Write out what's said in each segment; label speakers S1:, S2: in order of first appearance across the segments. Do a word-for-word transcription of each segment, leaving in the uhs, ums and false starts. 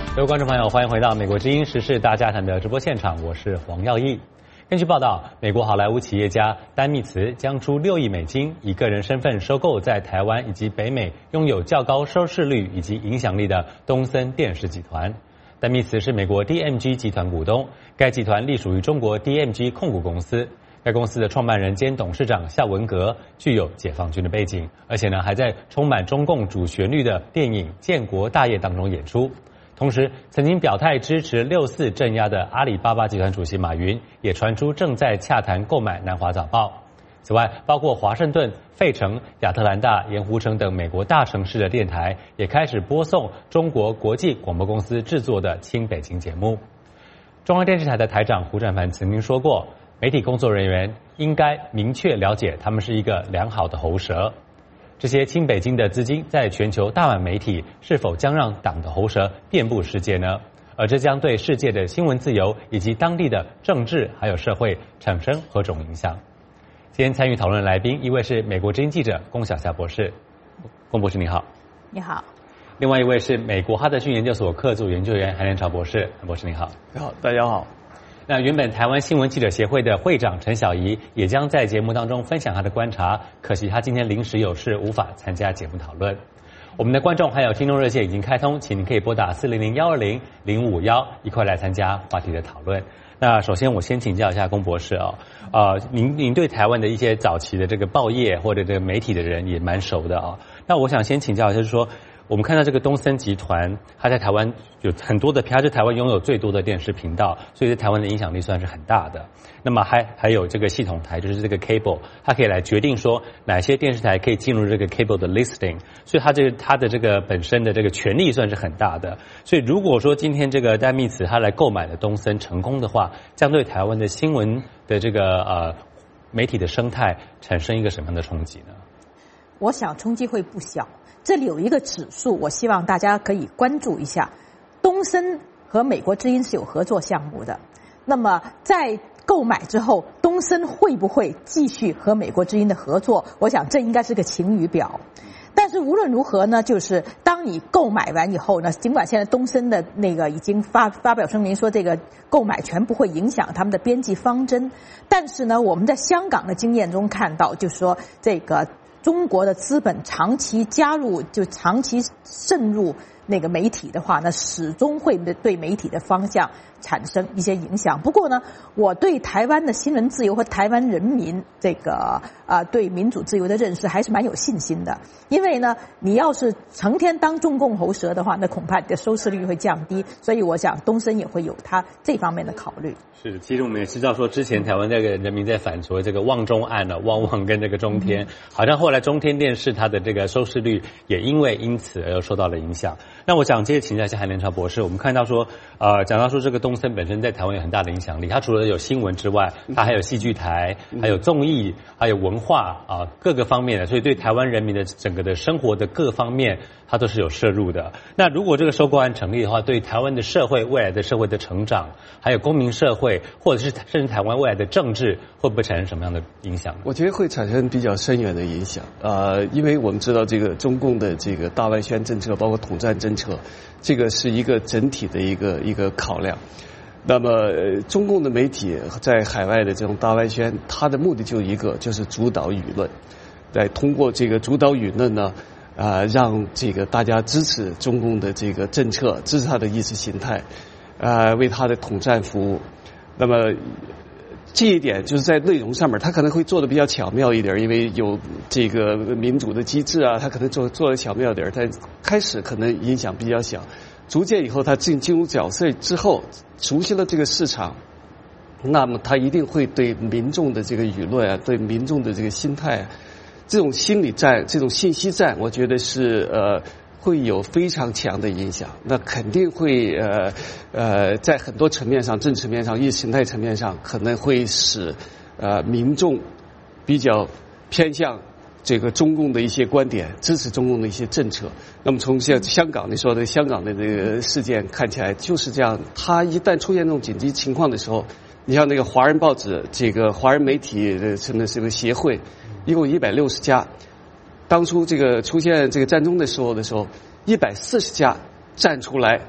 S1: 各位观众朋友，欢迎回到美国之音时事大家谈的直播现场，我是黄耀义。根据报道，美国好莱坞企业家丹密茨将出六亿美金，以个人身份收购在台湾以及北美拥有较高收视率以及影响力的东森电视集团。丹密茨是美国 D M G 集团股东，该集团隶属于中国 D M G 控股公司。该公司的创办人兼董事长夏文革具有解放军的背景，而且呢还在充满中共主旋律的电影《建国大业》当中演出。同时，曾经表态支持六四镇压的阿里巴巴集团主席马云，也传出正在洽谈购买南华早报。此外，包括华盛顿、费城、亚特兰大、盐湖城等美国大城市的电台，也开始播送中国国际广播公司制作的亲北京节目。中央电视台的台长胡展凡曾经说过，媒体工作人员应该明确了解他们是一个良好的喉舌。这些亲北京的资金在全球大碗媒体是否将让党的喉舌遍布世界呢？而这将对世界的新闻自由以及当地的政治还有社会产生何种影响？今天参与讨论的来宾，一位是美国之音记者龚晓霞博士，龚博士你好。
S2: 你好。
S1: 另外一位是美国哈德逊研究所客座研究员韩连朝博士，韩博士你好。
S3: 你好，大家好。
S1: 那原本台湾新闻记者协会的会长陈小怡也将在节目当中分享他的观察，可惜他今天临时有事无法参加节目讨论。我们的观众还有听众热线已经开通，请您可以拨打四零零幺二零零五幺一块来参加话题的讨论。那首先我先请教一下龚博士哦，呃，您您对台湾的一些早期的这个报业或者这个媒体的人也蛮熟的哦。那我想先请教，就是说，我们看到这个东森集团，它在台湾有很多的，它是台湾拥有最多的电视频道，所以在台湾的影响力算是很大的。那么还还有这个系统台，就是这个 cable， 它可以来决定说哪些电视台可以进入这个 cable 的 listing， 所以它这个它的这个本身的这个权力算是很大的。所以如果说今天这个丹密茨他来购买了东森成功的话，将对台湾的新闻的这个呃媒体的生态产生一个什么样的冲击呢？
S2: 我想冲击会不小。这里有一个指数，我希望大家可以关注一下。东森和美国之音是有合作项目的，那么在购买之后，东森会不会继续和美国之音的合作？我想这应该是个晴雨表。但是无论如何呢，就是当你购买完以后呢，尽管现在东森的那个已经发发表声明说这个购买权不会影响他们的编辑方针，但是呢，我们在香港的经验中看到，就是说这个中国的资本长期加入，就长期渗入那个媒体的话呢，始终会对媒体的方向产生一些影响。不过呢，我对台湾的新闻自由和台湾人民这个啊、呃、对民主自由的认识还是蛮有信心的。因为呢，你要是成天当中共喉舌的话，那恐怕你的收视率会降低。所以我想东森也会有他这方面的考虑。
S1: 是，其实我们也知道说，之前台湾这个人民在反所谓这个旺中案呢、啊，旺旺跟这个中天，嗯、好像后来中天电视它的这个收视率也因为因此而受到了影响。那我想接着请教一下韩连朝博士，我们看到说，呃，讲到说这个东森本身在台湾有很大的影响力，它除了有新闻之外，它还有戏剧台，还有综艺，还有文化啊、呃、各个方面的，所以对台湾人民的整个的生活的各方面，它都是有摄入的。那如果这个收购案成立的话，对台湾的社会未来的社会的成长，还有公民社会，或者是甚至台湾未来的政治，会不会产生什么样的影响？
S3: 我觉得会产生比较深远的影响。呃，因为我们知道这个中共的这个大外宣政策，包括统战政策，这个是一个整体的一个一个考量。那么、呃、中共的媒体在海外的这种大外宣，它的目的就一个，就是主导舆论，来通过这个主导舆论呢，啊、呃，让这个大家支持中共的这个政策，支持他的意识形态，啊、呃，为他的统战服务。那么这一点就是在内容上面，他可能会做的比较巧妙一点，因为有这个民主的机制啊，他可能做做的巧妙点，但开始可能影响比较小。逐渐以后，他进进入角色之后，熟悉了这个市场，那么他一定会对民众的这个舆论啊，对民众的这个心态啊，这种心理战、这种信息战，我觉得是呃会有非常强的影响。那肯定会呃呃在很多层面上，政治层面上、意识形态层面上，可能会使呃民众比较偏向这个中共的一些观点，支持中共的一些政策。那么从像香港你说的香港的这个事件看起来就是这样，它一旦出现这种紧急情况的时候，你像那个华人报纸，这个华人媒体的什么这个协会，一共一百六十家，当初这个出现这个战争的时候的时候，一百四十家站出来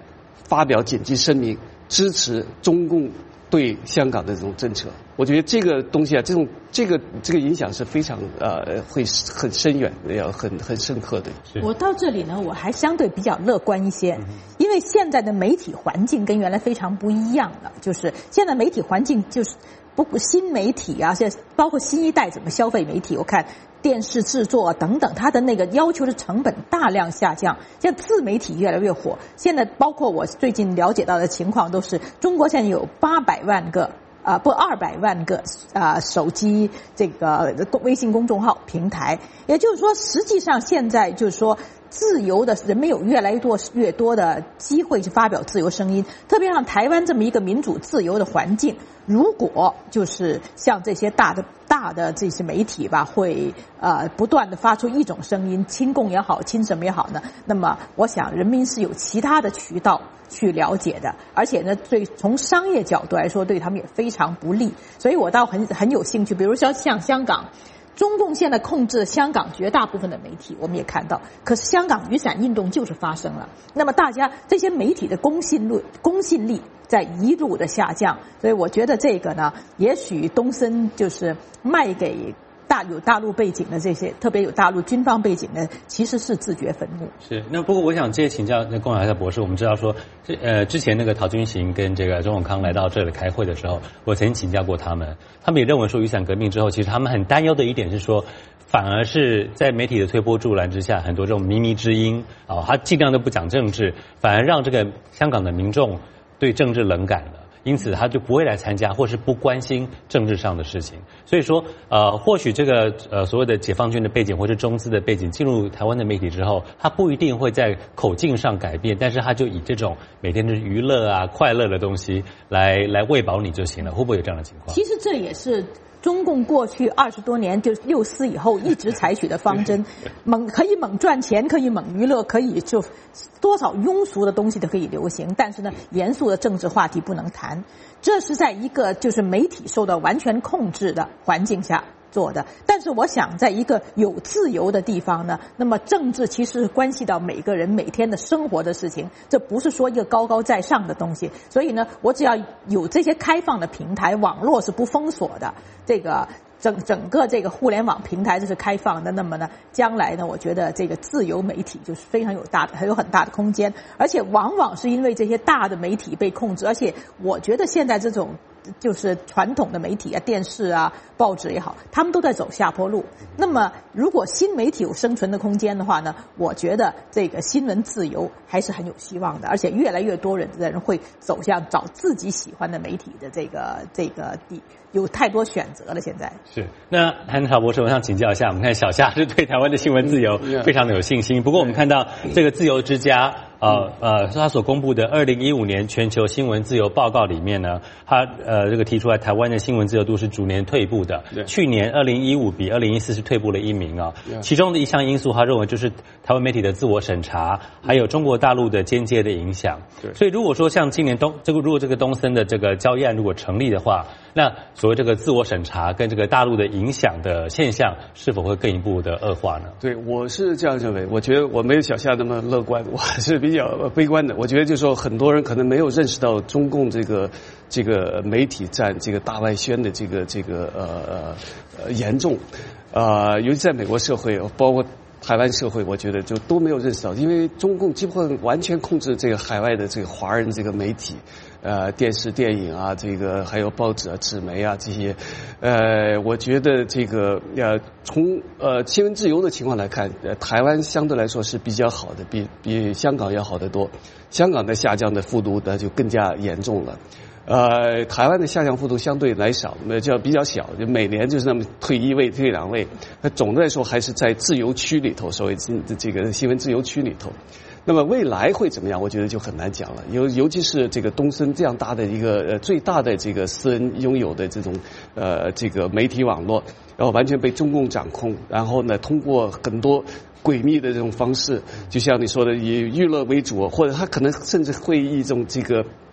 S3: 发表紧急声明，支持中共对香港的这种政策。我觉得这个东西啊，这种这个这个影响是非常呃会很深远，要很很深刻的。
S2: 我到这里呢，我还相对比较乐观一些，因为现在的媒体环境跟原来非常不一样了，就是现在媒体环境就是不新媒体啊，现在包括新一代怎么消费媒体，我看电视制作等等，它的那个要求的成本大量下降，现在自媒体越来越火。现在包括我最近了解到的情况，都是中国现在有八百万个啊、呃、不二百万个啊、呃、手机这个微信公众号平台，也就是说，实际上现在就是说。自由的人们有越来越多越多的机会去发表自由声音，特别像台湾这么一个民主自由的环境，如果就是像这些大的大的这些媒体吧，会呃不断的发出一种声音，亲共也好，亲什么也好呢，那么我想人民是有其他的渠道去了解的，而且呢，对从商业角度来说，对他们也非常不利，所以我倒很很有兴趣，比如说像香港。中共现在控制香港绝大部分的媒体，我们也看到，可是香港雨伞运动就是发生了，那么大家这些媒体的公信力公信力在一路的下降，所以我觉得这个呢，也许东森就是卖给大有大陆背景的这些，特别有大陆军方背景的，其实是自掘坟墓。
S1: 是，那不过我想这些请教那龚海泰博士，我们知道说，呃，之前那个陶君行跟这个钟永康来到这里开会的时候，我曾经请教过他们，他们也认为说雨伞革命之后，其实他们很担忧的一点是说，反而是在媒体的推波助澜之下，很多这种靡靡之音啊、哦，他尽量都不讲政治，反而让这个香港的民众对政治冷感了。因此他就不会来参加，或是不关心政治上的事情。所以说，呃，或许这个呃所谓的解放军的背景或是中资的背景进入台湾的媒体之后，他不一定会在口径上改变，但是他就以这种每天的娱乐啊、快乐的东西来来喂饱你就行了。会不会有这样的情况？
S2: 其实这也是中共过去二十多年，就是六四以后一直采取的方针，猛可以猛赚钱，可以猛娱乐，可以就多少庸俗的东西都可以流行，但是呢，严肃的政治话题不能谈。这是在一个就是媒体受到完全控制的环境下做的。但是我想，在一个有自由的地方呢，那么政治其实关系到每个人每天的生活的事情，这不是说一个高高在上的东西。所以呢，我只要有这些开放的平台，网络是不封锁的，这个整整个这个互联网平台这是开放的，那么呢，将来呢，我觉得这个自由媒体就是非常有大的，还有很大的空间。而且往往是因为这些大的媒体被控制，而且我觉得现在这种就是传统的媒体啊，电视啊、报纸也好，他们都在走下坡路。那么，如果新媒体有生存的空间的话呢，我觉得这个新闻自由还是很有希望的，而且越来越多人的人会走向找自己喜欢的媒体的这个这个地，有太多选择了。现在
S1: 是那韩朝博士，我想请教一下，我们看小夏是对台湾的新闻自由非常的有信心，不过我们看到这个自由之家。呃呃，他所公布的二零一五年全球新闻自由报告里面呢，他呃这个提出来台湾的新闻自由度是逐年退步的。去年二零一五比二零一四是退步了一名啊。其中的一项因素，他认为就是台湾媒体的自我审查，还有中国大陆的间接的影响。所以如果说像今年东这个如果这个东森的这个交易案如果成立的话，那所谓这个自我审查跟这个大陆的影响的现象，是否会更一步的恶化呢？
S3: 对，我是这样认为。我觉得我没有小夏那么乐观，我还是比较悲观的。我觉得就是说，很多人可能没有认识到中共这个这个媒体战这个大外宣的这个这个呃呃严重，啊、呃，尤其在美国社会，包括台湾社会，我觉得就都没有认识到，因为中共基本上完全控制这个海外的这个华人这个媒体。呃，电视、电影啊，这个还有报纸啊、纸媒啊这些，呃，我觉得这个呃，从呃新闻自由的情况来看，呃，台湾相对来说是比较好的，比比香港要好得多。香港的下降的幅度呢就更加严重了。呃，台湾的下降幅度相对来少，那叫比较小，就每年就是那么退一位、退两位。那总的来说还是在自由区里头，所谓这个新闻自由区里头。那么未来会怎么样？我觉得就很难讲了。尤尤其是这个东森这样大的一个呃最大的这个私人拥有的这种呃这个媒体网络，然后完全被中共掌控，然后呢通过很多诡秘的这种方式，就像你说的以娱乐为主，或者他可能甚至会以一种这个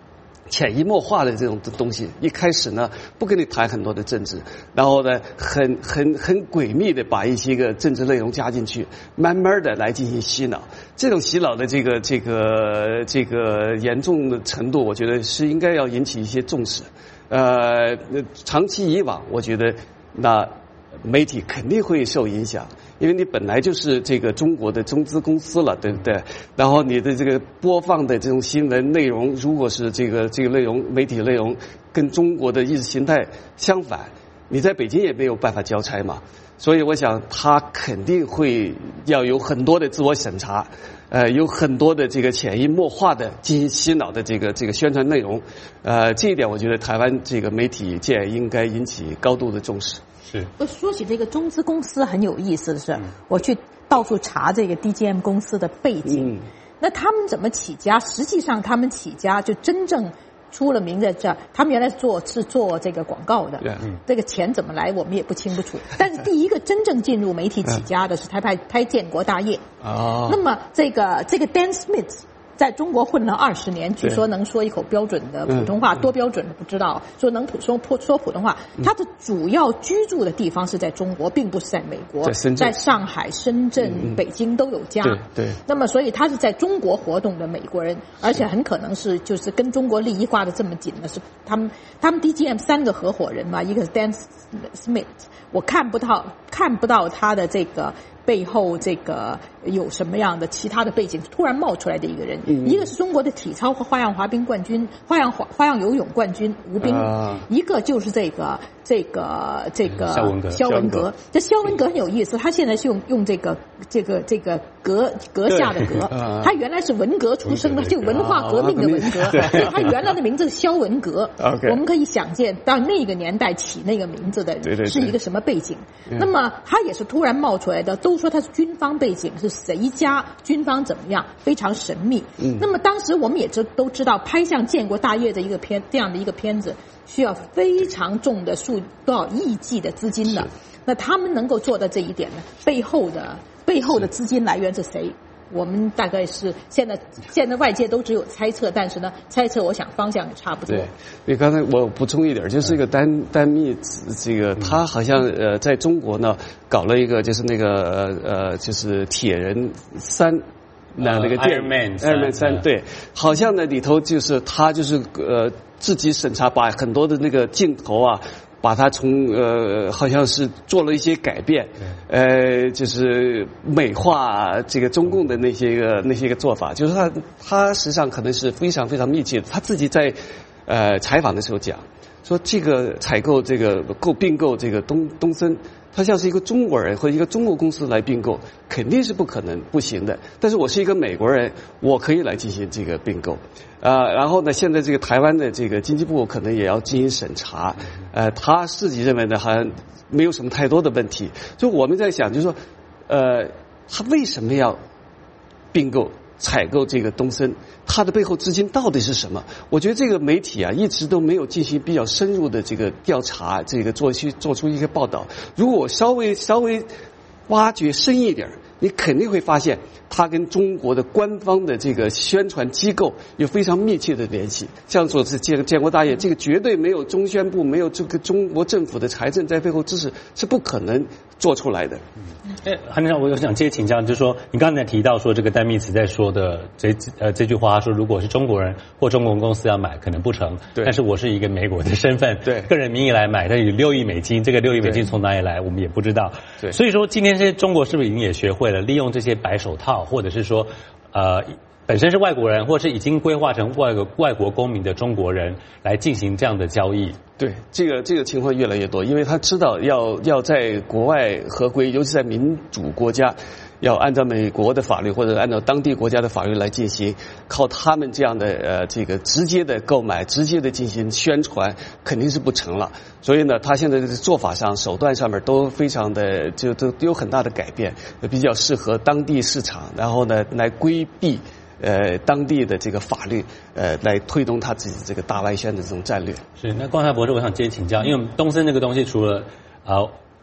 S3: 潜移默化的这种东西，一开始呢不跟你谈很多的政治，然后呢很很很诡秘的把一些个政治内容加进去，慢慢的来进行洗脑。这种洗脑的这个这个这个严重的程度，我觉得是应该要引起一些重视。呃，长期以往，我觉得那媒体肯定会受影响。因为你本来就是这个中国的中资公司了，对不对？然后你的这个播放的这种新闻内容，如果是这个这个内容媒体内容跟中国的意识形态相反，你在北京也没有办法交差嘛。所以我想他肯定会要有很多的自我审查，呃，有很多的这个潜移默化的进行洗脑的这个这个宣传内容，呃，这一点我觉得台湾这个媒体界应该引起高度的重视。
S1: 是。
S2: 说起这个中资公司很有意思的是，嗯、我去到处查这个 D G M 公司的背景，嗯、那他们怎么起家？实际上他们起家就真正出了名在这儿，他们原来做是做这个广告的，嗯、这个钱怎么来我们也不清不楚。但是第一个真正进入媒体起家的是他拍拍《建国大业》哦，那么这个这个 Dan Smith。在中国混了二十年，据说能说一口标准的普通话，多标准的不知道。说能普说说普通话，他的主要居住的地方是在中国，并不是在美国，
S3: 在深圳、
S2: 在上海、深圳、嗯、北京都有家。
S3: 对对。
S2: 那么，所以他是在中国活动的美国人，而且很可能是就是跟中国利益挂得这么紧的，是他们他们 D G M 三个合伙人嘛，一个是 Dan Smith， 我看不到看不到他的这个。背后这个有什么样的其他的背景突然冒出来的一个人，嗯、一个是中国的体操和花样滑冰冠军，花样滑花样游泳冠军吴冰，啊、一个就是这个这个这个
S1: 肖文革。
S2: 肖文革，这肖文革很有意思，他现在是用用这个这个这个阁阁下的阁，啊、他原来是文革出生的，就文化革命的文革，所以他原来的名字是肖文革。我们可以想见到那个年代起那个名字的人是一个什么背景。那么他也是突然冒出来的，都说他是军方背景，是谁家军方怎么样，非常神秘。嗯、那么当时我们也知都知道，拍像《建国大业》的一个片这样的一个片子，需要非常重的数多少亿计的资金的。那他们能够做到这一点呢？背后的背后的资金来源是谁？我们大概是现在现在外界都只有猜测，但是呢，猜测我想方向也差不多。
S3: 对，你刚才我补充一点，就是这个丹丹密这个他好像呃在中国呢搞了一个就是那个呃就是铁人三。那那个电
S1: Iron Man
S3: Iron Man 三对，好像呢里头就是他就是呃自己审查，把很多的那个镜头啊。把它从呃好像是做了一些改变，呃就是美化这个中共的那些个那些个做法，就是他他实际上可能是非常非常密切的。他自己在呃采访的时候讲说，这个采购这个购并购这个东东森，他像是一个中国人或者一个中国公司来并购，肯定是不可能不行的。但是我是一个美国人，我可以来进行这个并购。呃，然后呢，现在这个台湾的这个经济部可能也要进行审查，呃，他自己认为呢，好像没有什么太多的问题。就我们在想，就是说，呃，他为什么要并购、采购这个东森？他的背后资金到底是什么？我觉得这个媒体啊，一直都没有进行比较深入的这个调查，这个做去做出一个报道。如果我稍微稍微挖掘深一点，你肯定会发现，它跟中国的官方的这个宣传机构有非常密切的联系。像说是建建国大业，这个绝对没有中宣部，没有这个中国政府的财政在背后支持，是不可能做出来的。
S1: 哎，韩先生，我有想接请教，就是说，你刚才提到说这个丹密茨在说的这呃这句话，说如果是中国人或中国公司要买，可能不成。
S3: 对。
S1: 但是我是一个美国的身份，
S3: 对，
S1: 个人名义来买，但有六亿美金，这个六亿美金从哪里来，我们也不知道。
S3: 对。
S1: 所以说，今天这些中国是不是已经也学会了利用这些白手套，或者是说，呃，本身是外国人，或是已经规划成外国外国公民的中国人来进行这样的交易？
S3: 对，这个这个情况越来越多，因为他知道要要在国外合规，尤其在民主国家，要按照美国的法律或者按照当地国家的法律来进行，靠他们这样的呃这个直接的购买、直接的进行宣传，肯定是不成了。所以呢，他现在的做法上、手段上面都非常的就都有很大的改变，比较适合当地市场，然后呢来规避。呃，当地的这个法律，呃，来推动他自己这个大外宣的这种战略。
S1: 是，那光泰博士，我想接请教，因为东森这个东西，除了呃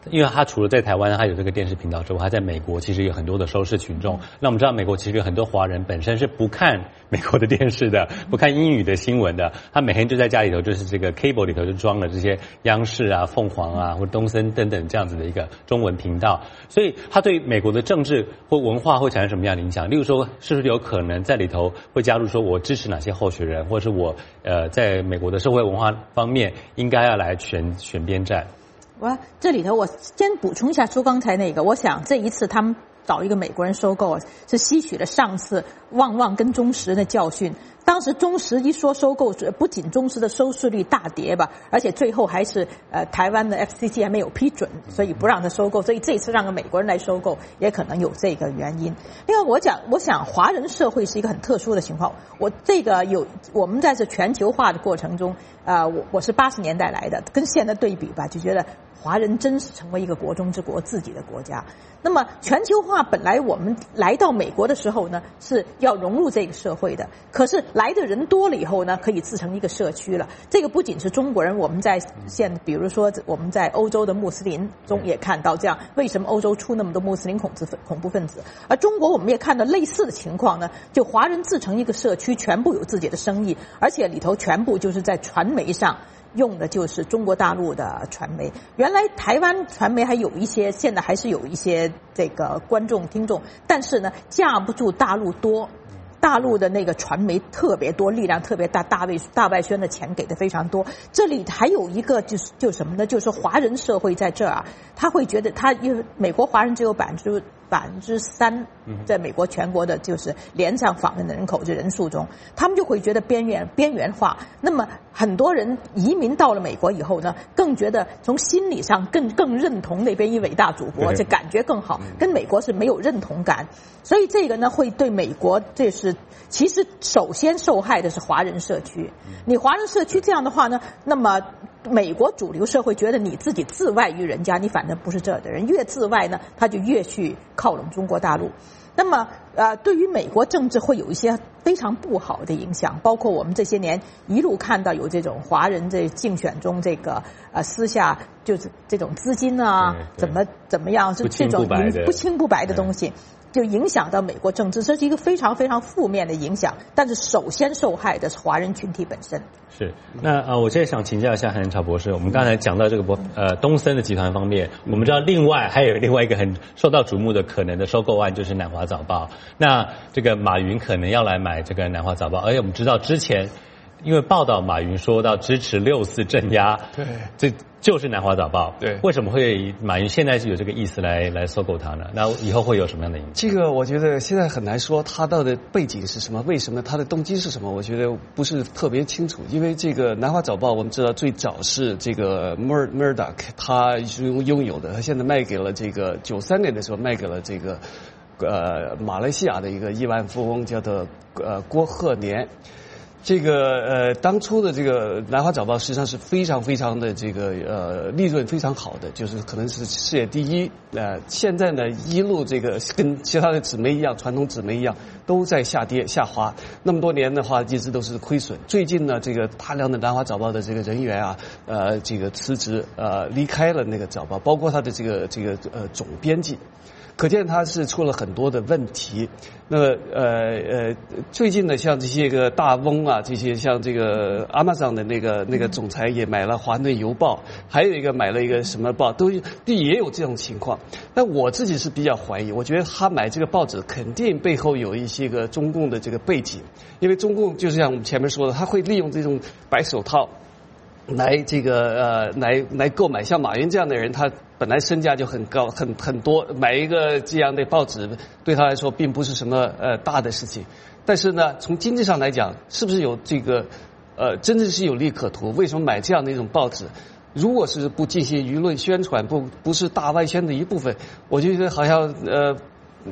S1: 因为他除了在台湾他有这个电视频道之外，他在美国其实有很多的收视群众。那我们知道美国其实有很多华人本身是不看美国的电视的，不看英语的新闻的，他每天就在家里头就是这个 cable 里头就装了这些央视啊、凤凰啊或东森等等这样子的一个中文频道，所以他对美国的政治或文化会产生什么样的影响？例如说，是不是有可能在里头会加入说我支持哪些候选人，或者是我呃在美国的社会文化方面应该要来选选边站？
S2: 我这里头我先补充一下说刚才那个，我想这一次他们找一个美国人收购是吸取了上次旺旺跟中时的教训。当时中时一说收购，不仅中时的收视率大跌吧，而且最后还是呃台湾的 F C C 还没有批准，所以不让他收购。所以这次让个美国人来收购，也可能有这个原因。另外，我讲，我想华人社会是一个很特殊的情况。我这个有我们在这全球化的过程中，啊、呃，我我是八十年代来的，跟现在对比吧，就觉得华人真是成为一个国中之国，自己的国家。那么全球化本来我们来到美国的时候呢，是要融入这个社会的，可是来的人多了以后呢，可以自成一个社区了。这个不仅是中国人，我们在现比如说我们在欧洲的穆斯林中也看到这样，为什么欧洲出那么多穆斯林恐怖恐怖分子？而中国我们也看到类似的情况呢，就华人自成一个社区，全部有自己的生意，而且里头全部就是在传媒上用的就是中国大陆的传媒。原来台湾传媒还有一些，现在还是有一些这个观众听众，但是呢架不住大陆多，大陆的那个传媒特别多，力量特别大，大外大外宣的钱给的非常多。这里还有一个就是就什么呢？就是华人社会在这儿啊，他会觉得他因为美国华人只有百分之百分之三，在美国全国的就是连上访问的人口这人数中，他们就会觉得边缘边缘化。那么很多人移民到了美国以后呢，更觉得从心理上更更认同那边一伟大祖国，这感觉更好，跟美国是没有认同感。所以这个呢，会对美国这是其实首先受害的是华人社区。你华人社区这样的话呢，那么美国主流社会觉得你自己自外于人家，你反正不是这儿的人，越自外呢，他就越去靠拢中国大陆。那么呃，对于美国政治会有一些非常不好的影响，包括我们这些年一路看到有这种华人在竞选中这个呃私下就是这种资金啊，怎么怎么样，是这种不清不白的东西。就影响到美国政治，这是一个非常非常负面的影响。但是首先受害的是华人群体本身。
S1: 是，那呃，我现在想请教一下韩仁潮博士，我们刚才讲到这个博呃东森的集团方面，我们知道另外还有另外一个很受到瞩目的可能的收购案就是南华早报。那这个马云可能要来买这个南华早报，而且我们知道之前因为报道马云说到支持六四镇压，
S3: 对，
S1: 这就是南华早报。
S3: 对，
S1: 为什么会马云现在是有这个意思来来收购它呢？那以后会有什么样的影响？
S3: 这个我觉得现在很难说他到的背景是什么，为什么他的动机是什么，我觉得不是特别清楚。因为这个南华早报我们知道最早是这个 Mur Murdoch 他拥有的，他现在卖给了这个九三年的时候卖给了这个呃马来西亚的一个亿万富翁叫做呃郭鹤年。这个呃，当初的这个南华早报实际上是非常非常的这个呃利润非常好的，就是可能是世界第一。呃，现在呢一路这个跟其他的纸媒一样，传统纸媒一样都在下跌下滑。那么多年的话，一直都是亏损。最近呢，这个大量的南华早报的这个人员啊，呃，这个辞职，呃，离开了那个早报，包括他的这个这个呃总编辑。可见他是出了很多的问题。那么呃呃，最近呢，像这些个大翁啊，这些像这个 Amazon 的那个那个总裁也买了《华顿邮报》，还有一个买了一个什么报，都也有这种情况。但我自己是比较怀疑，我觉得他买这个报纸肯定背后有一些个中共的这个背景，因为中共就是像我们前面说的，他会利用这种白手套。来这个呃来来购买，像马云这样的人，他本来身价就很高很很多，买一个这样的报纸对他来说并不是什么呃大的事情。但是呢，从经济上来讲，是不是有这个呃真正是有利可图？为什么买这样的一种报纸？如果是不进行舆论宣传，不不是大外宣的一部分，我就觉得好像呃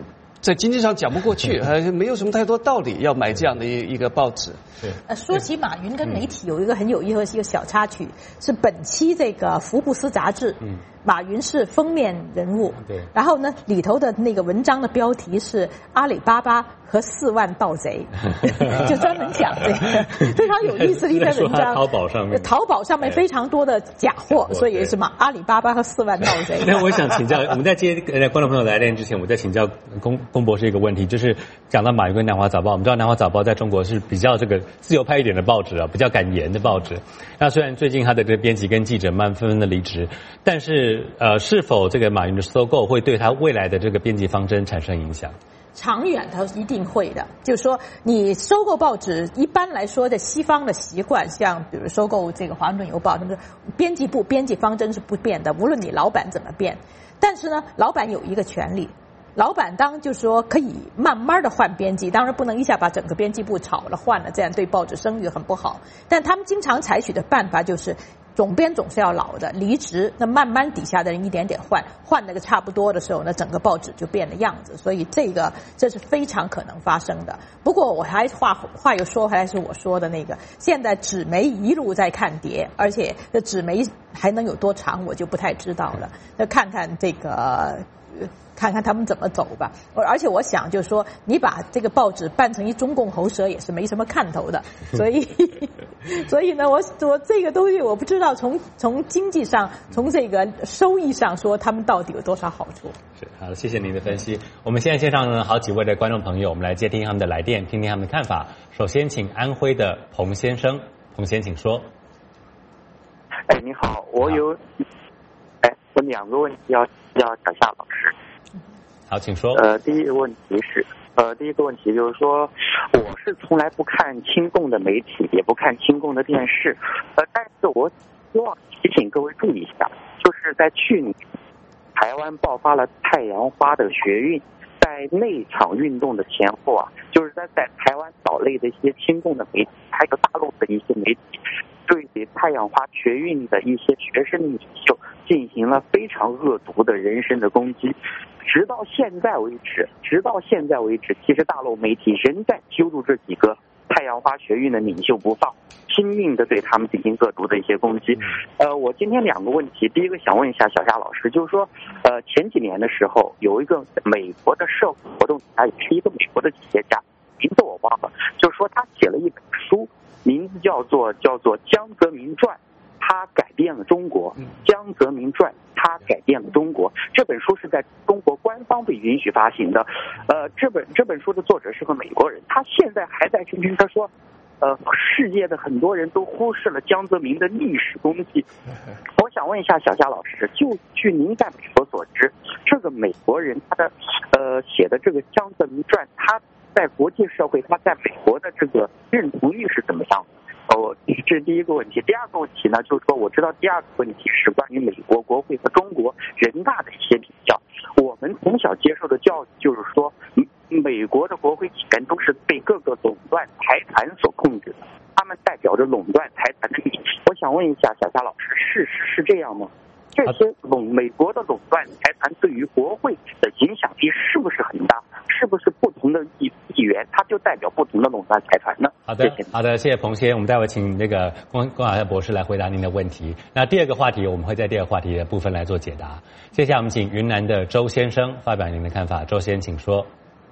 S3: 在经济上讲不过去，还没有什么太多道理要买这样的一一个报纸。
S2: 呃，说起马云跟媒体有一个很有意思的一个小插曲，是本期这个《福布斯》杂志，嗯，马云是封面人物，对，然后呢里头的那个文章的标题是阿里巴巴和四万盗贼，就专门讲这个非常有意思的一篇文章。
S1: 淘宝上面，
S2: 淘宝上面非常多的假货，所以是马阿里巴巴和四万盗贼。
S1: 那我想请教，我们在接呃观众朋友来电之前，我再请教龚龚博士一个问题，就是讲到马云跟南华早报，我们知道南华早报在中国是比较这个自由派一点的报纸啊，比较敢言的报纸。那虽然最近他的这个编辑跟记者慢纷纷的离职，但是呃，是否这个马云的收购会对他未来的这个编辑方针产生影响？
S2: 长远它一定会的，就是说你收购报纸，一般来说的西方的习惯，像比如收购这个华盛顿邮报，那么编辑部编辑方针是不变的，无论你老板怎么变。但是呢，老板有一个权利，老板当就是说可以慢慢的换编辑，当然不能一下把整个编辑部炒了换了，这样对报纸声誉很不好。但他们经常采取的办法就是总编总是要老的，离职，那慢慢底下的人一点点换，换那个差不多的时候呢，整个报纸就变了样子。所以这个这是非常可能发生的。不过我还话话又说回来，是我说的那个，现在纸媒一路在看跌，而且这纸媒还能有多长，我就不太知道了。那看看这个。看看他们怎么走吧，而且我想就是说，你把这个报纸办成一中共喉舌也是没什么看头的，所以，所以呢，我我这个东西我不知道从从经济上，从这个收益上说，他们到底有多少好处？
S1: 是好的，谢谢您的分析。我们现在线上呢好几位的观众朋友，我们来接听他们的来电，听听他们的看法。首先，请安徽的彭先生，彭先请说。
S4: 哎，你好，我有，哎，我两个问题要要小夏老师。
S1: 好，请说。
S4: 呃，第一个问题是，呃，第一个问题就是说，我是从来不看亲共的媒体，也不看亲共的电视，呃，但是我希望提醒各位注意一下，就是在去年，台湾爆发了太阳花的学运，在那场运动的前后啊，就是在在台湾岛内的一些亲共的媒体，还有大陆的一些媒体，对太阳花学运的一些学生领袖进行了非常恶毒的人身的攻击。直到现在为止，直到现在为止，其实大陆媒体仍在揪住这几个太阳花学运的领袖不放，拼命的对他们进行恶毒的一些攻击。呃，我今天两个问题，第一个想问一下小夏老师，就是说，呃，前几年的时候有一个美国的社会活动家，也是一个美国的企业家，名字我忘了，就是说他写了一本书，名字叫做叫做《江泽民传》。他改变了中国，江泽民传，他改变了中国。这本书是在中国官方被允许发行的。呃，这本这本书的作者是个美国人，他现在还在声称，他说，呃，世界的很多人都忽视了江泽民的历史功绩。我想问一下小夏老师，就据您在美国所知，这个美国人他的呃写的这个江泽民传，他在国际社会，他在美国的这个认同率是怎么样的？哦，这是第一个问题。第二个问题呢，就是说我知道第二个问题是关于美国国会和中国人大的一些比较。我们从小接受的教育就是说，美国的国会机关都是被各个垄断财团所控制的，他们代表着垄断财团的利益。我想问一下小夏老师，事实是这样吗？这些垄美国的垄断财团对于国会的影响力是不是很大？是不是不同的议议员他就代表不同的垄断财团呢？
S1: 好的，好的，谢谢彭先生。我们待会请那个龚龚晓夏博士来回答您的问题。那第二个话题，我们会在第二个话题的部分来做解答。接下来我们请云南的周先生发表您的看法。周先生，请说。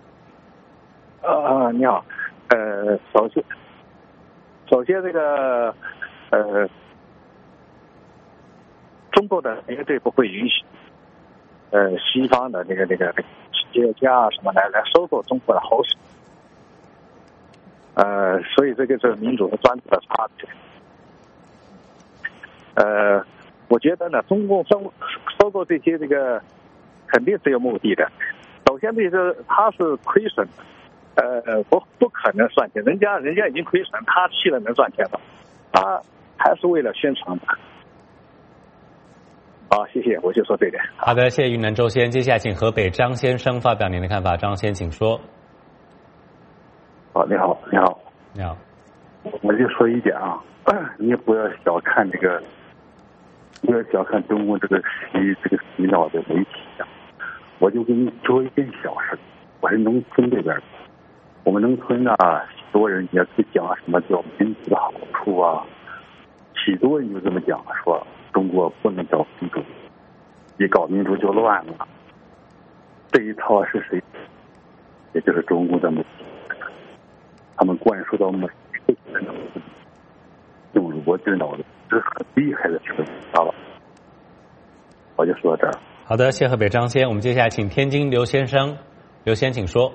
S5: 呃，你好，呃，首先，首先这个呃。中国的绝对不会允许，呃，西方的这个这个企业家啊什么来来收购中国的后手，呃，所以这个是民主和专制的差别。呃，我觉得呢，中共收收购这些这个肯定是有目的的。首先，这个他是亏损的，呃，不不可能赚钱，人家人家已经亏损，他去了能赚钱吗？他还是为了宣传的。好，谢谢，我就说这点。
S1: 好的，谢谢云南周先。接下来请河北张先生发表您的看法。张先，请说。
S6: 哦，你好，你好，
S1: 你好。
S6: 我就说一点啊，你不要小看这个，不要小看中国这个洗这个洗脑的媒体啊。我就给你说一件小事， 我是农村这边，我们农村呢，许多人也是讲什么叫民主的好处啊，许多人就这么讲，说中国不能搞民主，一搞民主就乱了。这一套是谁？也就是中共的媒体，他们灌输到我们用逻辑脑的，这是很厉害的事情啊！我就说到这儿。
S1: 好的，谢河北张先，我们接下来请天津刘先生，刘先请说。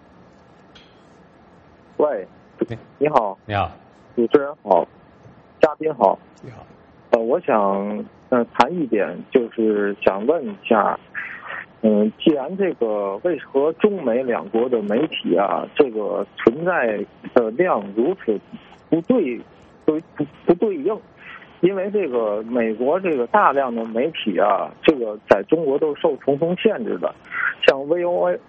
S7: 喂，你好，
S1: 你好，
S7: 主持人好，嘉宾好，
S3: 你好。
S7: 呃，我想呃谈一点，就是想问一下。嗯，既然这个为何中美两国的媒体啊，这个存在的量如此不对，不不不对应？因为这个美国这个大量的媒体啊，这个在中国都受重重限制的，像 V O A，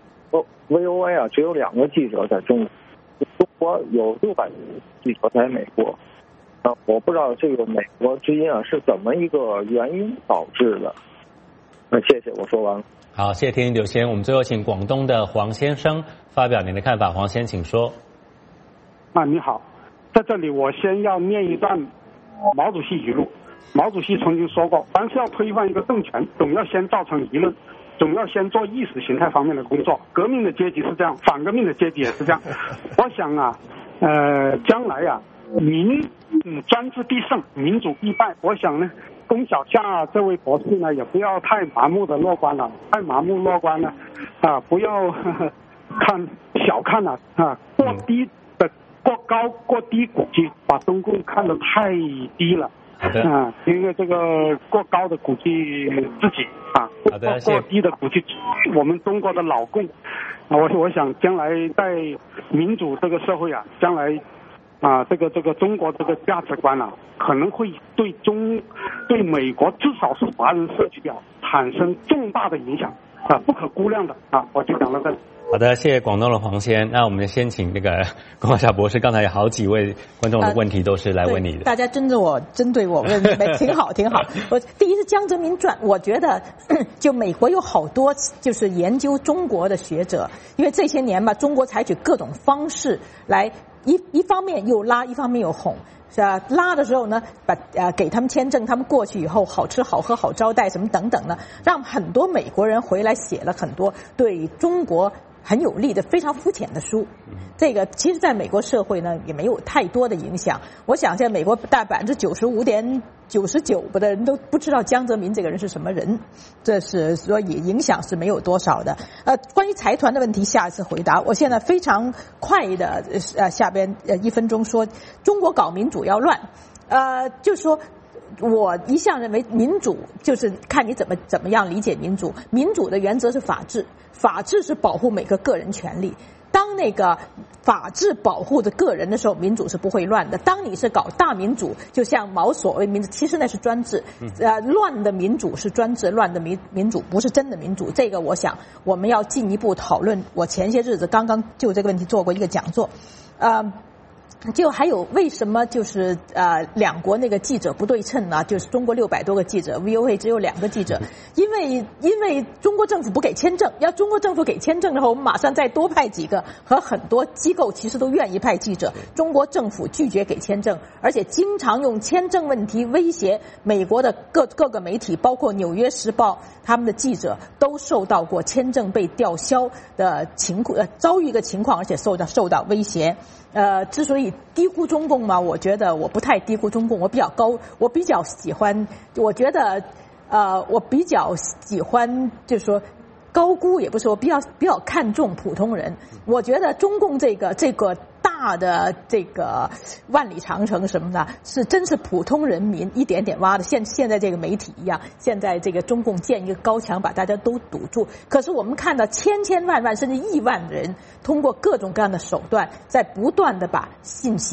S7: V O A 啊，只有两个记者在中国，中国有六百记者在美国。啊，我不知道这个美国之音啊是怎么一个原因导致的。那谢谢，我说完了。
S1: 好，谢谢天津刘先。我们最后请广东的黄先生发表您的看法。黄先，请说。
S8: 啊，你好，在这里我先要念一段毛主席语录。毛主席曾经说过，凡是要推翻一个政权，总要先造成舆论，总要先做意识形态方面的工作。革命的阶级是这样，反革命的阶级也是这样。我想啊，呃，将来啊，民嗯专制必胜，民主必败。我想呢。龚小夏这位博士呢，也不要太麻木的乐观了，太麻木乐观了，啊，不要呵呵看小看了啊，过低的过高过低估计，把中共看得太低了。
S1: 好的。
S8: 啊，因为这个过高的估计自己啊，
S1: 好的，
S8: 过低的估计我们中国的老共啊，我我想将来在民主这个社会啊，将来。啊，这个这个中国这个价值观啊，可能会对中对美国至少是华人社区啊产生重大的影响啊，不可估量的啊。我就讲到这里。
S1: 好的，谢谢广东的黄先。那我们先请那个龚小夏博士，刚才有好几位观众的问题都是来问你的。
S2: 呃、大家针对我，针对我问，挺好，挺好。我第一是江泽民传，我觉得就美国有好多就是研究中国的学者，因为这些年嘛，中国采取各种方式来。一一方面又拉，一方面又哄，是吧？拉的时候呢，把呃给他们签证，他们过去以后好吃好喝好招待什么等等呢，让很多美国人回来写了很多对中国很有利的非常肤浅的书。这个其实在美国社会呢也没有太多的影响。我想在美国大百分之九十五点九十九的人都不知道江泽民这个人是什么人，这是所以影响是没有多少的。呃，关于财团的问题，下一次回答。我现在非常快的呃下边呃一分钟说中国搞民主要乱，呃，就是说。我一向认为民主就是看你怎么怎么样理解民主。民主的原则是法治，法治是保护每个个人权利。当那个法治保护的个人的时候，民主是不会乱的。当你是搞大民主，就像毛所谓民主，其实那是专制。呃，乱的民主是专制，乱的民民主不是真的民主。这个我想我们要进一步讨论。我前些日子刚刚就这个问题做过一个讲座，呃。就还有为什么就是呃两国那个记者不对称呢？就是中国六百多个记者 ，V O A 只有两个记者，因为因为中国政府不给签证，要中国政府给签证的话，我们马上再多派几个，和很多机构其实都愿意派记者。中国政府拒绝给签证，而且经常用签证问题威胁美国的各各个媒体，包括《纽约时报》他们的记者都受到过签证被吊销的情况，呃，遭遇一个情况，而且受到受到威胁。呃，之所以低估中共嘛，我觉得我不太低估中共，我比较高，我比较喜欢，我觉得，呃，我比较喜欢，就是说高估也不是，我比较比较看重普通人。我觉得中共这个这个大的这个万里长城什么的，是真是普通人民一点点挖的。现现在这个媒体一样，现在这个中共建一个高墙，把大家都堵住。可是我们看到千千万万甚至亿万人通过各种各样的手段，在不断的把信息啊、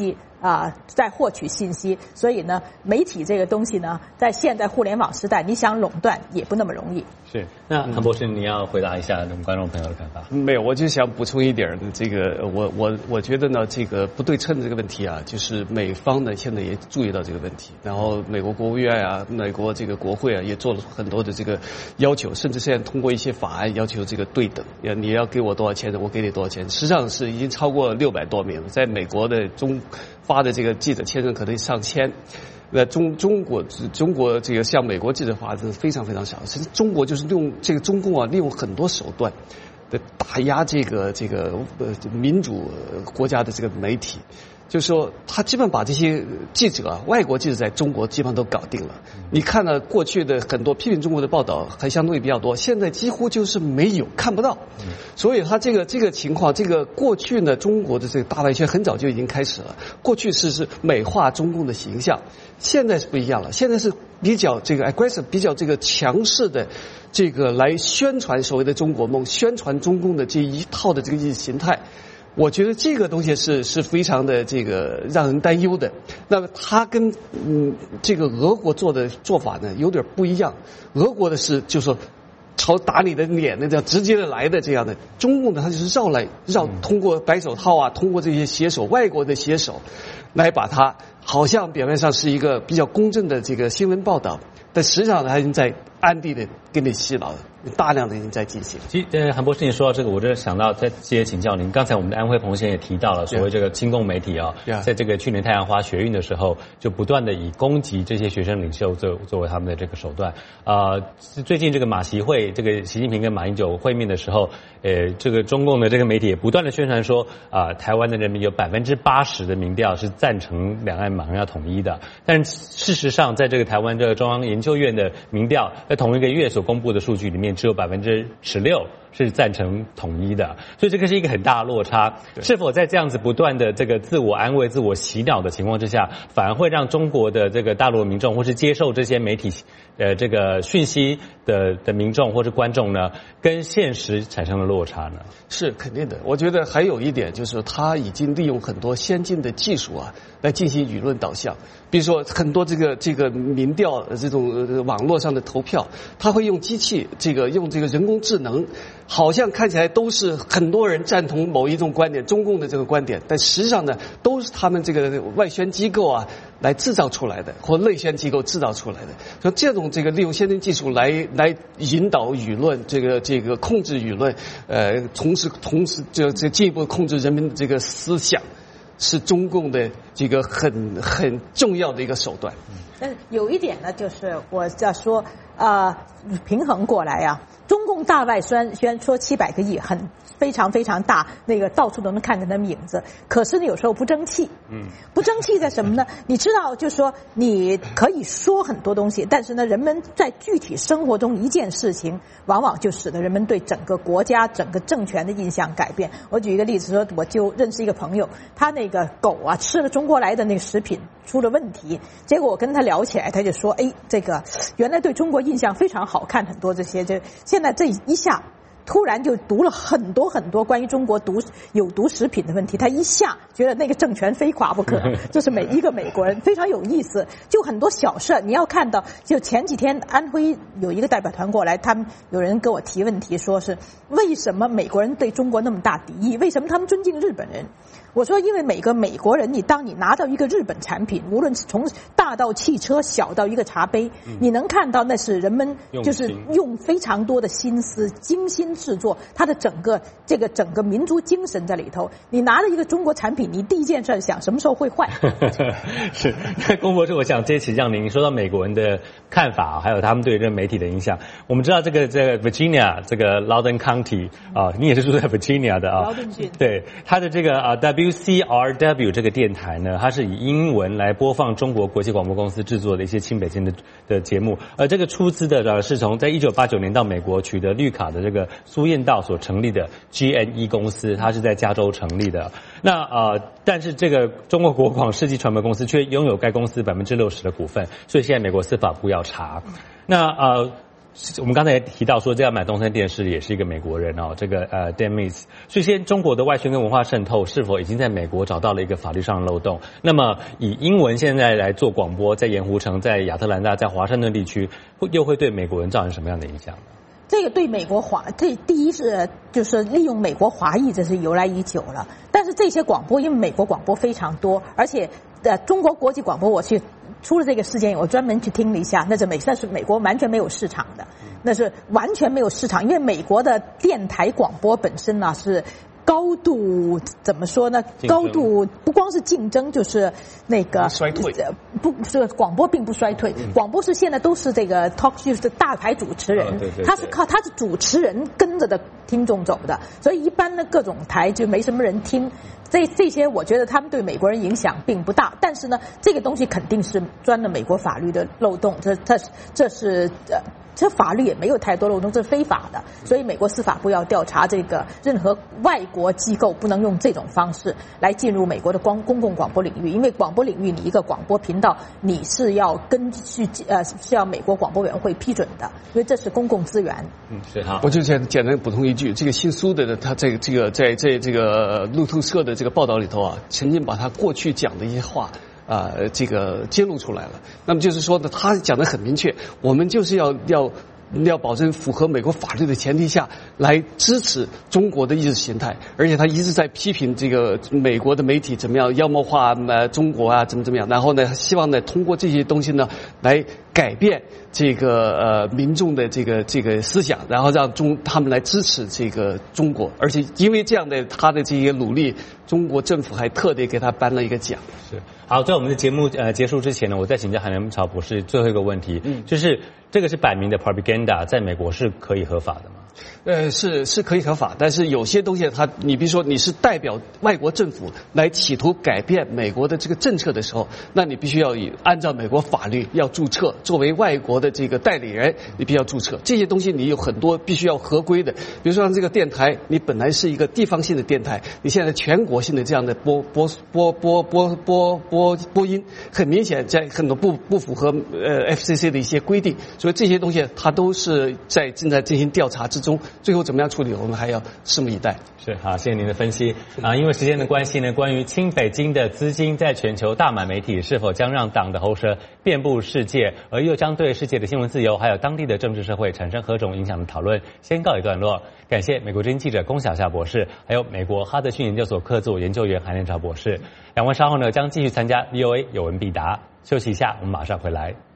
S2: 啊、呃、在获取信息，所以呢，媒体这个东西呢，在现在互联网时代，你想垄断也不那么容易。
S1: 是，那韩博士，你要回答一下我们观众朋友的看法。
S3: 没有，我就想补充一点，这个我我我觉得呢，这个不对称的这个问题啊，就是美方呢现在也注意到这个问题，然后美国国务院啊，美国这个国会啊，也做了很多的这个要求，甚至现在通过一些法案要求这个对等，你要给我多少钱，我给你多少钱，实际上是已经超过六百多名，在美国的中发的这个记者签证可能上千。那中中国中国这个向美国记者发是非常非常少，其实中国就是用这个中共啊，利用很多手段的打压这个这个呃民主国家的这个媒体。就是说，他基本把这些记者啊，外国记者在中国基本上都搞定了。你看了过去的很多批评中国的报道，还相对比较多，现在几乎就是没有，看不到。所以他这个这个情况，这个过去呢，中国的这个大外宣很早就已经开始了。过去是是美化中共的形象，现在是不一样了，现在是比较这个 aggressive， 比较这个强势的，这个来宣传所谓的中国梦，宣传中共的这一套的这个意识形态。我觉得这个东西是是非常的这个让人担忧的。那么他跟嗯这个俄国做的做法呢有点不一样。俄国的是就说朝打你的脸的这样直接的来的这样的，中共的他就是绕来绕，通过白手套啊，通过这些写手，外国的写手，来把它好像表面上是一个比较公正的这个新闻报道，但实际上他已经在暗地的给你洗脑了。大量的已经在进行。
S1: 其实，呃，韩博士，你说到这个，我真的想到再直接请教您。刚才我们的安徽彭先也提到了所谓这个亲共媒体啊，
S3: yeah.
S1: 在这个去年太阳花学运的时候，就不断的以攻击这些学生领袖作作为他们的这个手段。呃，最近这个马习会，这个习近平跟马英九会面的时候，呃，这个中共的这个媒体也不断的宣传说，啊、呃，台湾的人民有百分之八十的民调是赞成两岸马上要统一的。但事实上，在这个台湾这个中央研究院的民调，在同一个月所公布的数据里面，只有百分之十六是赞成统一的，所以这个是一个很大的落差。是否在这样子不断的这个自我安慰、自我洗脑的情况之下，反而会让中国的这个大陆民众，或是接受这些媒体呃这个讯息的的民众或是观众呢，跟现实产生了落差呢？
S3: 是肯定的。我觉得还有一点就是，他已经利用很多先进的技术啊，来进行舆论导向。比如说很多这个这个民调这种、呃、网络上的投票，他会用机器这个用这个人工智能，好像看起来都是很多人赞同某一种观点，中共的这个观点，但实际上呢，都是他们这个外宣机构啊来制造出来的，或内宣机构制造出来的。所以这种这个利用先进技术来来引导舆论，这个这个控制舆论，呃，同时同时这这进一步控制人民的这个思想，是中共的这个很很重要的一个手段。
S2: 但是有一点呢，就是我在说，呃，平衡过来啊，中共大外宣宣说七百个亿很非常非常大，那个到处都能看见他们影子。可是呢，有时候不争气。嗯，不争气在什么呢？你知道，就是说你可以说很多东西，但是呢，人们在具体生活中一件事情，往往就使得人们对整个国家、整个政权的印象改变。我举一个例子说，我就认识一个朋友，他那个狗啊吃了中国来的那个食品出了问题，结果我跟他聊起来，他就说：“哎，这个原来对中国印象非常好看，很多这些，这现在这一下。”突然就读了很多很多关于中国毒有毒食品的问题，他一下觉得那个政权非垮不可，这是每一个美国人，非常有意思。就很多小事，你要看到，就前几天安徽有一个代表团过来，他们有人跟我提问题，说是为什么美国人对中国那么大敌意，为什么他们尊敬日本人？我说，因为每个美国人，你当你拿到一个日本产品，无论是从大到汽车，小到一个茶杯，嗯、你能看到那是人们就是用非常多的心思、精心制作，它的整个这个整个民族精神在里头。你拿了一个中国产品，你第一件事想什么时候会坏？
S1: 是，那龚博士，我想这次让您说到美国人的看法，还有他们对这个媒体的影响。我们知道这个这个 Virginia 这个 Loudoun County 啊、呃，你也是住在 Virginia 的啊，劳顿郡。对，他的这个啊 W C R W 这个电台呢，它是以英文来播放中国国际广播公司制作的一些亲北京的的节目，而这个出资的呃是从在一九八九年到美国取得绿卡的这个苏燕道所成立的 G N E 公司，它是在加州成立的。那呃，但是这个中国国广世纪传媒公司却拥有该公司百分之六十的股份，所以现在美国司法部要查。那呃。 我们刚才也提到说，这要买东森电视也是一个美国人哦，这个呃 Dan Mintz。所以现在中国的外宣跟文化渗透是否已经在美国找到了一个法律上的漏洞？那么以英文现在来做广播，在盐湖城、在亚特兰大、在华盛顿地区，会又会对美国人造成什么样的影响呢？
S2: 这个对美国华，这第一是就是利用美国华裔，这是由来已久了。但是这些广播，因为美国广播非常多，而且呃中国国际广播我去。出了这个事件，我专门去听了一下，那是美，那是美国完全没有市场的，那是完全没有市场，因为美国的电台广播本身呢是高度怎么说呢？高度不光是竞争，就是那个
S3: 衰退。
S2: 不是广播并不衰退，嗯、广播是现在都是这个 talk show 是大牌主持人，哦、对对对他是靠他是主持人跟着的听众走的，所以一般的各种台就没什么人听。这这些我觉得他们对美国人影响并不大，但是呢，这个东西肯定是钻了美国法律的漏洞，这这这是呃。这法律也没有太多漏洞，这是非法的，所以美国司法部要调查这个任何外国机构不能用这种方式来进入美国的公公共广播领域，因为广播领域你一个广播频道你是要根据呃是要美国广播委员会批准的，因为这是公共资源。
S1: 嗯，是好。
S3: 我就简简单补充一句，这个姓苏的他这个这个在在这个路透社的这个报道里头啊，曾经把他过去讲的一些话。啊、呃，这个揭露出来了。那么就是说呢，他讲得很明确，我们就是要要要保证符合美国法律的前提下来支持中国的意识形态，而且他一直在批评这个美国的媒体怎么样妖魔化呃中国啊，怎么怎么样。然后呢，希望呢通过这些东西呢来改变这个呃民众的这个这个思想，然后让中他们来支持这个中国。而且因为这样的他的这些努力，中国政府还特地给他颁了一个奖。
S1: 是。好，在我们的节目呃结束之前呢，我再请教韩元朝博士最后一个问题，嗯，就是这个是摆明的 propaganda， 在美国是可以合法的吗？
S3: 呃，是是可以合法，但是有些东西它，你比如说你是代表外国政府来企图改变美国的这个政策的时候，那你必须要以按照美国法律要注册，作为外国的这个代理人，你必须要注册。这些东西你有很多必须要合规的，比如说像这个电台，你本来是一个地方性的电台，你现在全国性的这样的播播播播播播播播音，很明显在很多不不符合呃 F C C 的一些规定，所以这些东西它都是在正在进行调查之中。最后怎么样处理，我们还要拭目以待。
S1: 是，好，谢谢您的分析啊。因为时间的关系呢，关于亲北京的资金在全球大买媒体是否将让党的喉舌遍布世界，而又将对世界的新闻自由还有当地的政治社会产生何种影响的讨论，先告一段落。感谢美国之音记者龚晓夏博士，还有美国哈德逊研究所客座研究员韩元朝博士。两位稍后呢将继续参加 V O A 有问必答。休息一下，我们马上回来。